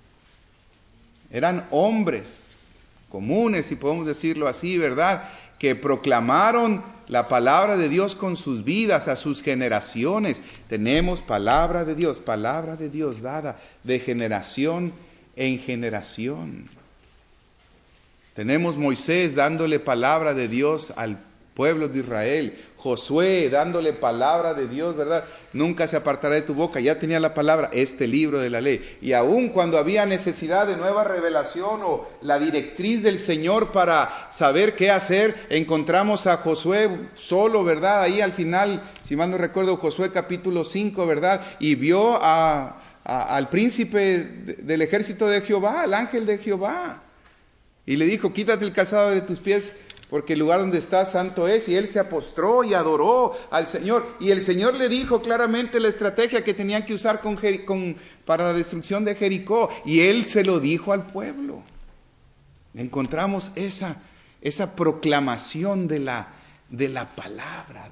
Eran hombres comunes, si podemos decirlo así, ¿verdad?, que proclamaron la palabra de Dios con sus vidas a sus generaciones. Tenemos palabra de Dios dada de generación en generación. Tenemos Moisés dándole palabra de Dios al pueblo de Israel. Josué dándole palabra de Dios, ¿verdad? Nunca se apartará de tu boca. Ya tenía la palabra, este libro de la ley. Y aún cuando había necesidad de nueva revelación o la directriz del Señor para saber qué hacer, encontramos a Josué solo, ¿verdad? Ahí al final, si mal no recuerdo, Josué capítulo 5, ¿verdad? Y vio al príncipe del ejército de Jehová, al ángel de Jehová. Y le dijo, quítate el calzado de tus pies, porque el lugar donde estás santo es. Y él se postró y adoró al Señor. Y el Señor le dijo claramente la estrategia que tenían que usar para la destrucción de Jericó. Y él se lo dijo al pueblo. Encontramos esa proclamación de la palabra.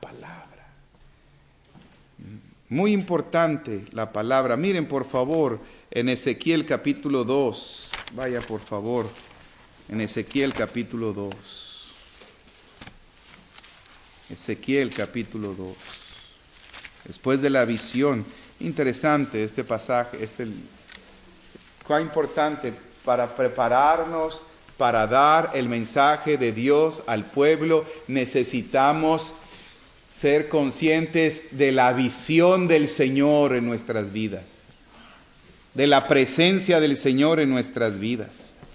Muy importante la palabra. Miren por favor en Ezequiel capítulo 2. Vaya por favor. En Ezequiel capítulo 2. Ezequiel capítulo 2. Después de la visión. Interesante este pasaje. Cuán importante para prepararnos para dar el mensaje de Dios al pueblo. Necesitamos ser conscientes de la visión del Señor en nuestras vidas. De la presencia del Señor en nuestras vidas.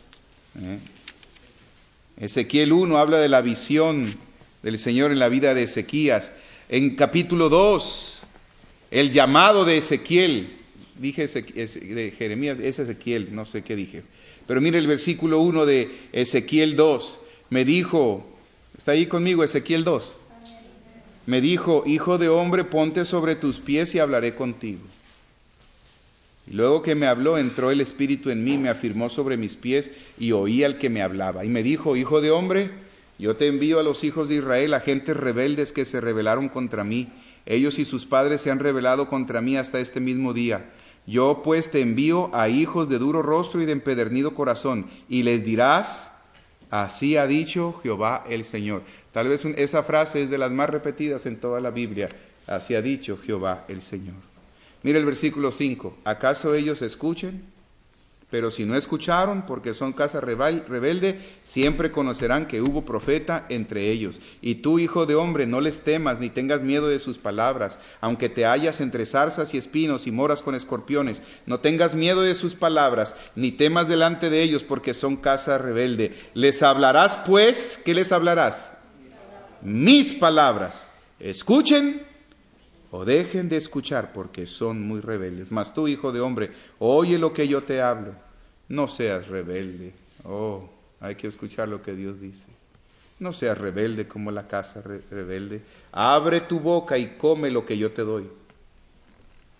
Ezequiel 1 habla de la visión del Señor en la vida de Ezequías. En capítulo 2, el llamado de Ezequiel, dije de Jeremías, es Ezequiel, no sé qué dije. Pero mire el versículo 1 de Ezequiel 2, me dijo, ¿está ahí conmigo Ezequiel 2? Me dijo, hijo de hombre, ponte sobre tus pies y hablaré contigo. Y luego que me habló, entró el Espíritu en mí, me afirmó sobre mis pies y oí al que me hablaba. Y me dijo, hijo de hombre, yo te envío a los hijos de Israel, a gentes rebeldes que se rebelaron contra mí. Ellos y sus padres se han rebelado contra mí hasta este mismo día. Yo pues te envío a hijos de duro rostro y de empedernido corazón. Y les dirás, así ha dicho Jehová el Señor. Tal vez esa frase es de las más repetidas en toda la Biblia. Así ha dicho Jehová el Señor. Mira el versículo 5. ¿Acaso ellos escuchen? Pero si no escucharon, porque son casa rebelde, siempre conocerán que hubo profeta entre ellos. Y tú, hijo de hombre, no les temas, ni tengas miedo de sus palabras. Aunque te hallas entre zarzas y espinos y moras con escorpiones, no tengas miedo de sus palabras, ni temas delante de ellos, porque son casa rebelde. Les hablarás, pues, ¿qué les hablarás? Mis palabras. Escuchen o dejen de escuchar, porque son muy rebeldes. Mas tú, hijo de hombre, oye lo que yo te hablo. No seas rebelde. Hay que escuchar lo que Dios dice. No seas rebelde como la casa rebelde. Abre tu boca y come lo que yo te doy.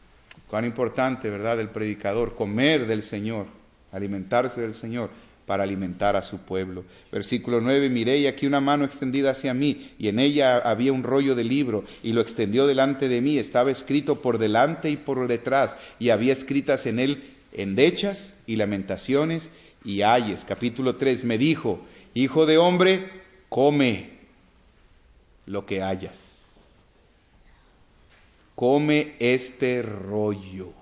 Cuán importante, ¿verdad?, el predicador, comer del Señor, alimentarse del Señor, para alimentar a su pueblo. Versículo 9, miré y aquí una mano extendida hacia mí, y en ella había un rollo de libro, y lo extendió delante de mí, estaba escrito por delante y por detrás, y había escritas en él endechas y lamentaciones y ayes. Capítulo 3, me dijo, hijo de hombre, come lo que hayas. Come este rollo.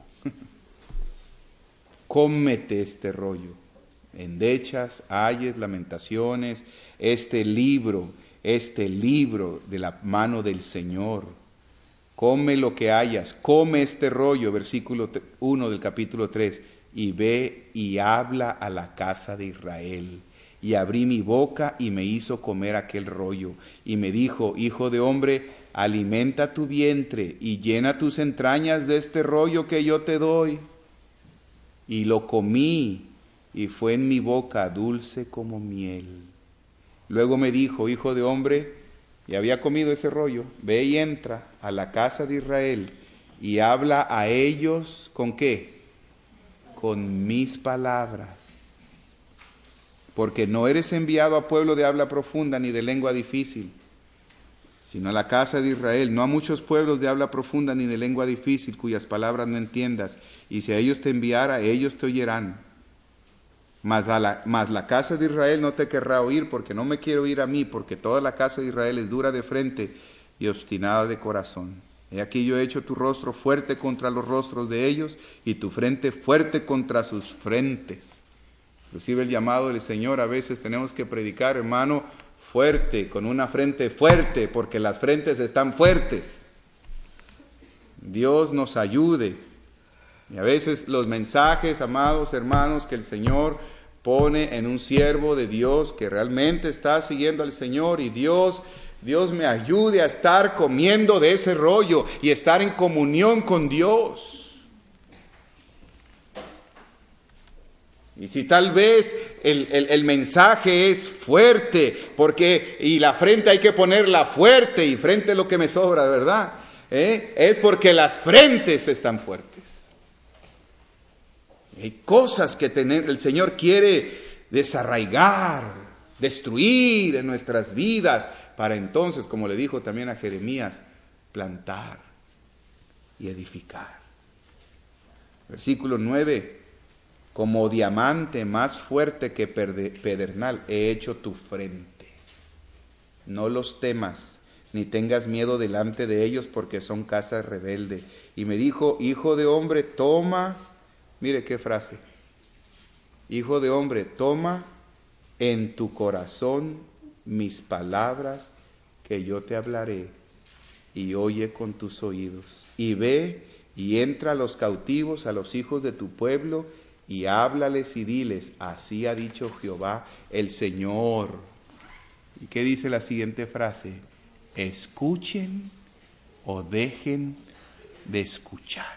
Cómete este rollo. Endechas, ayes, lamentaciones, este libro de la mano del Señor. Come lo que hayas, come este rollo, versículo 1 del capítulo 3, y ve y habla a la casa de Israel. Y abrí mi boca y me hizo comer aquel rollo. Y me dijo, hijo de hombre, alimenta tu vientre y llena tus entrañas de este rollo que yo te doy. Y lo comí, y fue en mi boca dulce como miel. Luego me dijo, hijo de hombre, y había comido ese rollo, ve y entra a la casa de Israel y habla a ellos, ¿con qué? Con mis palabras. Porque no eres enviado a pueblo de habla profunda ni de lengua difícil, sino a la casa de Israel, no a muchos pueblos de habla profunda ni de lengua difícil, cuyas palabras no entiendas. Y si a ellos te enviara, ellos te oirán. Mas la casa de Israel no te querrá oír, porque no me quiero oír a mí, porque toda la casa de Israel es dura de frente y obstinada de corazón. He aquí yo he hecho tu rostro fuerte contra los rostros de ellos, y tu frente fuerte contra sus frentes. Inclusive el llamado del Señor, a veces tenemos que predicar, hermano, fuerte, con una frente fuerte, porque las frentes están fuertes. Dios nos ayude. Y a veces los mensajes, amados hermanos, que el Señor pone en un siervo de Dios que realmente está siguiendo al Señor, y Dios me ayude a estar comiendo de ese rollo y estar en comunión con Dios. Y si tal vez el mensaje es fuerte, y la frente hay que ponerla fuerte, y frente es lo que me sobra, ¿verdad? Es porque las frentes están fuertes. Hay cosas que el Señor quiere desarraigar, destruir en nuestras vidas, para entonces, como le dijo también a Jeremías, plantar y edificar. Versículo 9, como diamante más fuerte que pedernal he hecho tu frente. No los temas, ni tengas miedo delante de ellos, porque son casa rebelde. Y me dijo, hijo de hombre, toma. Mire qué frase. Hijo de hombre, toma en tu corazón mis palabras que yo te hablaré, y oye con tus oídos. Y ve y entra a los cautivos, a los hijos de tu pueblo, y háblales y diles, así ha dicho Jehová el Señor. ¿Y qué dice la siguiente frase? Escuchen o dejen de escuchar.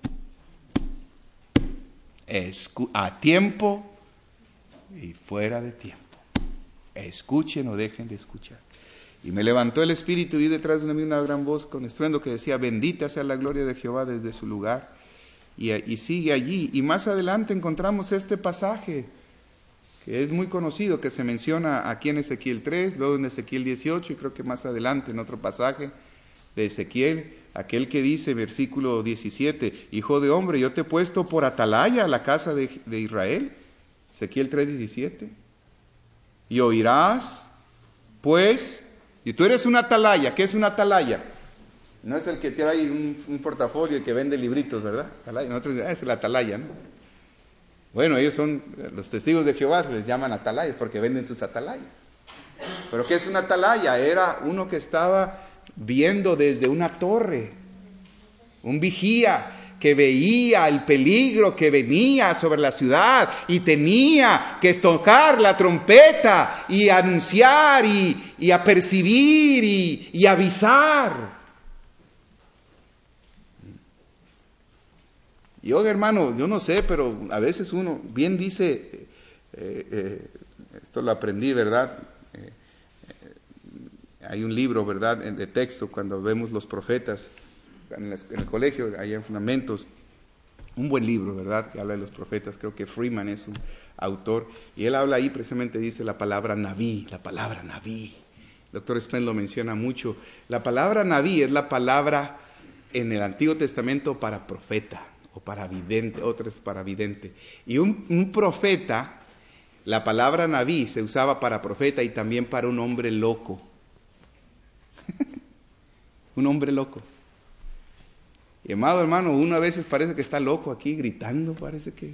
A tiempo y fuera de tiempo. Escuchen o dejen de escuchar. Y me levantó el Espíritu y detrás de mí una gran voz con estruendo que decía, bendita sea la gloria de Jehová desde su lugar. Y sigue allí. Y más adelante encontramos este pasaje, que es muy conocido, que se menciona aquí en Ezequiel 3, luego en Ezequiel 18, y creo que más adelante en otro pasaje de Ezequiel, aquel que dice, versículo 17, hijo de hombre, yo te he puesto por atalaya a la casa de Israel, Ezequiel 3:17, y oirás, pues, y tú eres una atalaya. ¿Qué es una atalaya? No es el que tiene ahí un portafolio y que vende libritos, ¿verdad? Nosotros es la atalaya, ¿no? Bueno, ellos son, los testigos de Jehová se les llaman atalayas porque venden sus atalayas. Pero ¿qué es una atalaya? Era uno que estaba viendo desde una torre, un vigía que veía el peligro que venía sobre la ciudad y tenía que tocar la trompeta y anunciar y apercibir y avisar. Y oiga, hermano, yo no sé, pero a veces uno bien dice, esto lo aprendí, ¿verdad? Hay un libro, ¿verdad?, de texto, cuando vemos los profetas en el colegio, allá en Fundamentos, un buen libro, ¿verdad?, que habla de los profetas. Creo que Freeman es un autor, y él habla ahí, precisamente dice la palabra Naví, la palabra Naví. El doctor Spence lo menciona mucho. La palabra Naví es la palabra en el Antiguo Testamento para profeta, o para vidente, otra es para vidente. Y un profeta, la palabra Naví se usaba para profeta y también para un hombre loco. Un hombre loco. Y amado hermano, uno a veces parece que está loco aquí gritando, parece que...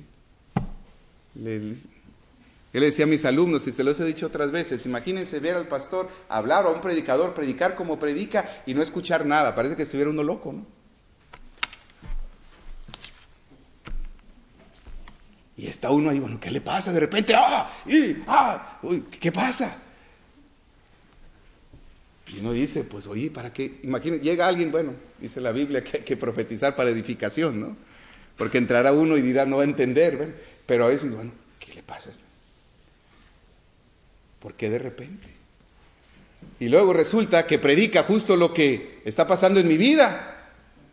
Yo le decía a mis alumnos, y se los he dicho otras veces, imagínense ver al pastor hablar o a un predicador predicar como predica y no escuchar nada, parece que estuviera uno loco, ¿no? Y está uno ahí, bueno, ¿qué le pasa? De repente, uy, ¿qué pasa? Y uno dice, pues oye, ¿para qué? Imagínense, llega alguien, bueno, dice la Biblia que hay que profetizar para edificación, ¿no? Porque entrará uno y dirá, no va a entender, ¿ven? Pero a veces, bueno, ¿qué le pasa? ¿Por qué de repente? Y luego resulta que predica justo lo que está pasando en mi vida.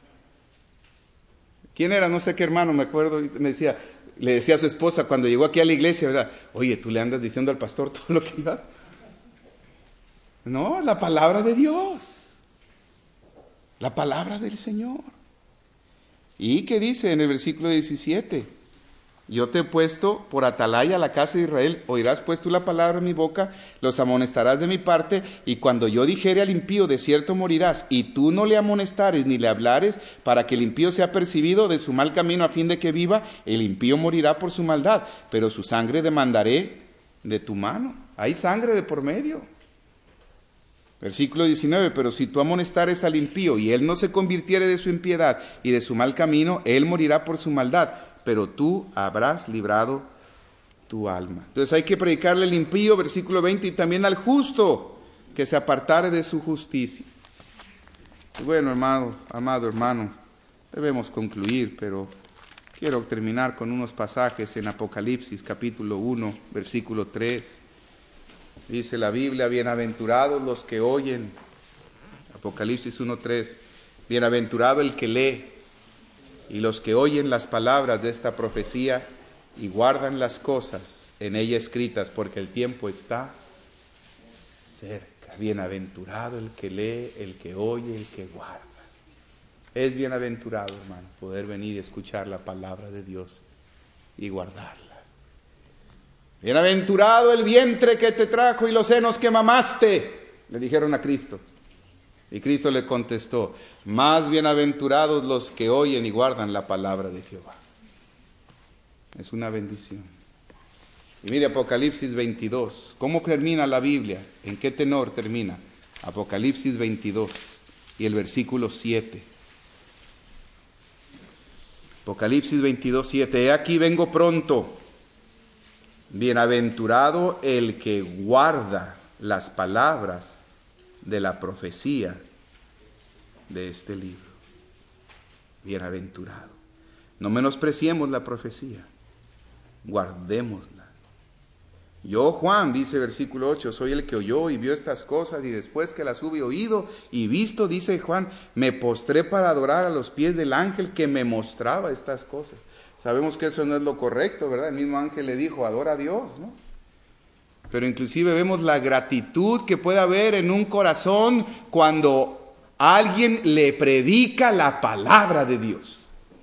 ¿Quién era? No sé qué hermano, me acuerdo, me decía, le decía a su esposa cuando llegó aquí a la iglesia, ¿verdad? Oye, tú le andas diciendo al pastor todo lo que iba. No, la palabra de Dios. La palabra del Señor. ¿Y qué dice en el versículo 17? Yo te he puesto por atalaya a la casa de Israel, oirás pues tú la palabra en mi boca, los amonestarás de mi parte, y cuando yo dijere al impío, de cierto morirás, y tú no le amonestares ni le hablares, para que el impío sea percibido de su mal camino a fin de que viva, el impío morirá por su maldad, pero su sangre demandaré de tu mano. Hay sangre de por medio. Versículo 19, pero si tú amonestares al impío, y él no se convirtiere de su impiedad y de su mal camino, él morirá por su maldad, pero tú habrás librado tu alma. Entonces hay que predicarle al impío, versículo 20, y también al justo, que se apartare de su justicia. Y bueno, amado hermano, debemos concluir, pero quiero terminar con unos pasajes en Apocalipsis, capítulo 1, versículo 3. Dice la Biblia, bienaventurados los que oyen, Apocalipsis 1:3, bienaventurado el que lee, y los que oyen las palabras de esta profecía y guardan las cosas en ella escritas, porque el tiempo está cerca. Bienaventurado el que lee, el que oye, el que guarda. Es bienaventurado, hermano, poder venir y escuchar la palabra de Dios y guardarla. Bienaventurado el vientre que te trajo y los senos que mamaste, le dijeron a Cristo. Y Cristo le contestó, más bienaventurados los que oyen y guardan la palabra de Jehová. Es una bendición. Y mire Apocalipsis 22. ¿Cómo termina la Biblia? ¿En qué tenor termina? Apocalipsis 22 y el versículo 7. Apocalipsis 22, 7. He aquí vengo pronto. Bienaventurado el que guarda las palabras de la profecía de este libro. Bienaventurado. No menospreciemos la profecía, guardémosla. Yo, Juan, dice versículo 8, soy el que oyó y vio estas cosas, y después que las hube oído y visto, dice Juan, me postré para adorar a los pies del ángel que me mostraba estas cosas. Sabemos que eso no es lo correcto, ¿verdad? El mismo ángel le dijo, adora a Dios, ¿no? Pero inclusive vemos la gratitud que puede haber en un corazón cuando alguien le predica la palabra de Dios.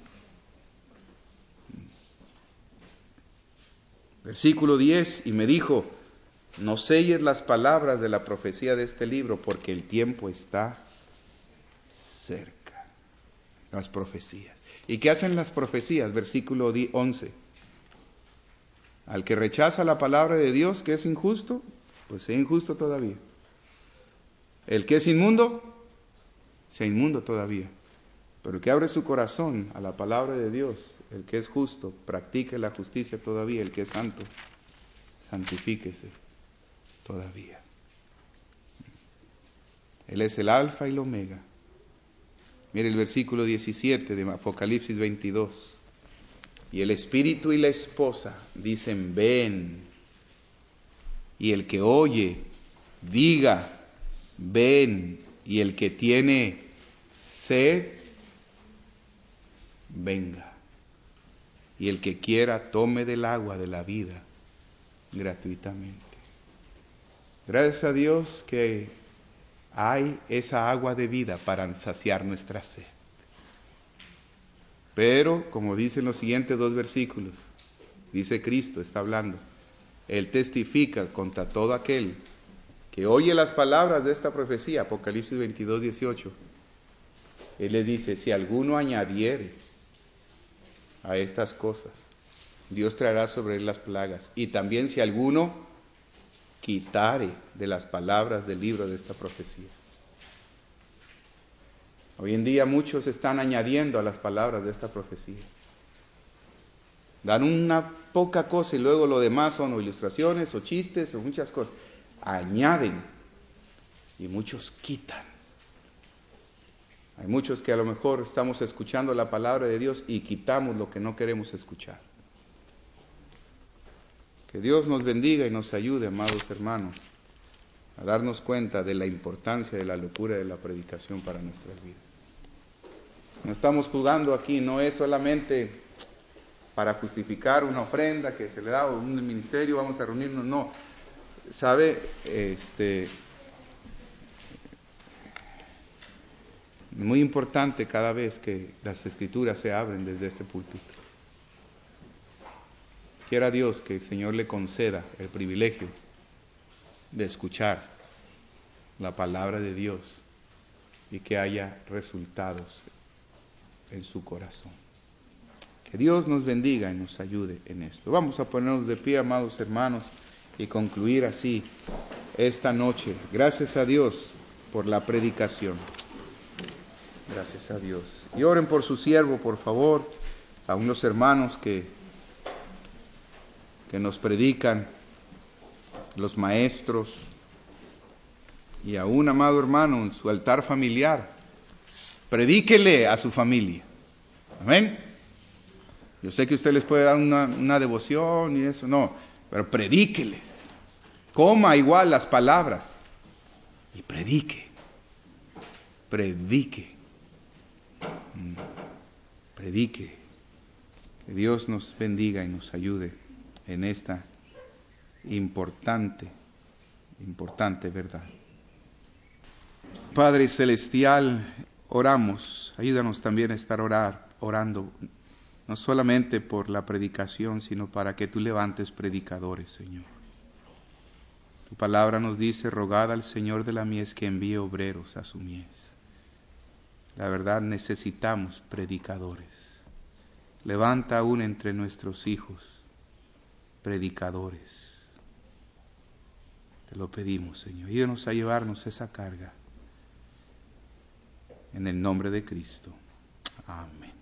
Versículo 10, y me dijo, no selles las palabras de la profecía de este libro, porque el tiempo está cerca. Las profecías. ¿Y qué hacen las profecías? Versículo 11. Al que rechaza la palabra de Dios, que es injusto, pues sea injusto todavía. El que es inmundo, sea inmundo todavía. Pero el que abre su corazón a la palabra de Dios, el que es justo, practique la justicia todavía. El que es santo, santifíquese todavía. Él es el alfa y el omega. Mire el versículo 17 de Apocalipsis 22. Y el espíritu y la esposa dicen, ven. Y el que oye, diga, ven. Y el que tiene sed, venga. y el que quiera tome del agua de la vida gratuitamente. Gracias a Dios que hay esa agua de vida para saciar nuestra sed. Pero, como dicen los siguientes 2 versículos, dice Cristo, está hablando, Él testifica contra todo aquel que oye las palabras de esta profecía, Apocalipsis 22, 18. Él le dice, si alguno añadiere a estas cosas, Dios traerá sobre él las plagas. Y también si alguno quitare de las palabras del libro de esta profecía. Hoy en día muchos están añadiendo a las palabras de esta profecía. Dan una poca cosa y luego lo demás son o ilustraciones o chistes o muchas cosas. Añaden y muchos quitan. Hay muchos que a lo mejor estamos escuchando la palabra de Dios y quitamos lo que no queremos escuchar. Que Dios nos bendiga y nos ayude, amados hermanos, a darnos cuenta de la importancia de la locura de la predicación para nuestras vidas. No estamos jugando aquí, no es solamente para justificar una ofrenda que se le da o un ministerio, vamos a reunirnos, no. ¿Sabe? Muy importante cada vez que las escrituras se abren desde este púlpito. Quiera Dios que el Señor le conceda el privilegio de escuchar la palabra de Dios y que haya resultados en su corazón. Que Dios nos bendiga y nos ayude en esto. Vamos a ponernos de pie, amados hermanos, y concluir así esta noche. Gracias a Dios por la predicación. Gracias a Dios. Y oren por su siervo, por favor, a unos hermanos que nos predican, los maestros, y a un amado hermano en su altar familiar. Predíquele a su familia. Amén. Yo sé que usted les puede dar una devoción y eso, no, pero predíqueles. Coma igual las palabras y predique. Predique. Predique. Que Dios nos bendiga y nos ayude en esta importante verdad. Padre Celestial, oramos, ayúdanos también a estar orando, no solamente por la predicación, sino para que tú levantes predicadores, Señor. Tu palabra nos dice, rogad al Señor de la mies que envíe obreros a su mies. La verdad, necesitamos predicadores. Levanta aún entre nuestros hijos predicadores. Te lo pedimos, Señor. Ayúdanos a llevarnos esa carga. En el nombre de Cristo. Amén.